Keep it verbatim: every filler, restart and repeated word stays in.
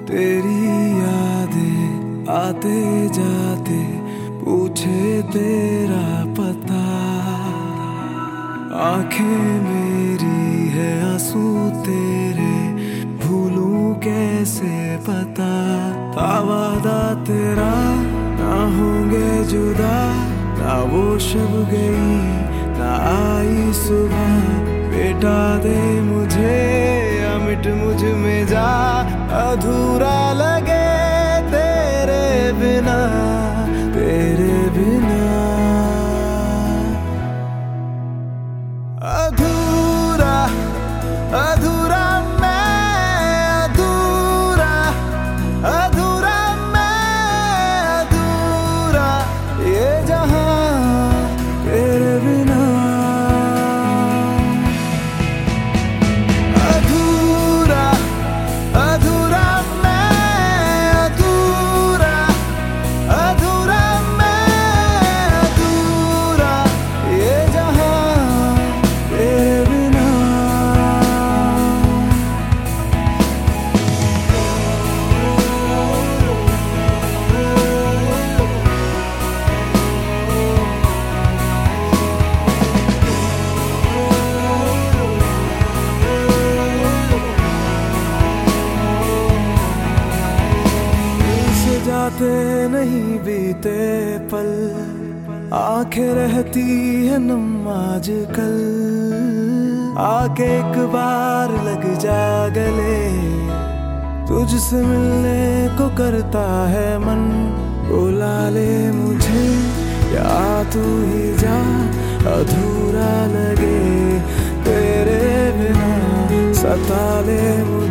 तेरी यादें आते जाते पूछे तेरा पता। आंखें मेरी है आंसू तेरे, भूलूं कैसे पता। था वादा तेरा ना होंगे जुदा, ना वो शब गई ना आई सुबह। बेटा दे मुझे या मिट मुझ में जा, अधूरा लगे तेरे बिना, तेरे बिना। अधूरा अधूरा मैं, अधूरा अधूरा मैं, अधूरा ये जहां तेरे बिना। अधूरा अधूरा मैं, अधूरा अधूरा मैं, अधूरा ये जहां तेरे बिना। जाते नहीं बीते पल, आंखें रहती है नम आजकल। आके एक बार लग जा गले, तुझसे मिलने को करता है मन। बुला ले मुझे या तू ही जा, अधूरा लगे तेरे बिना। सता ले मुझे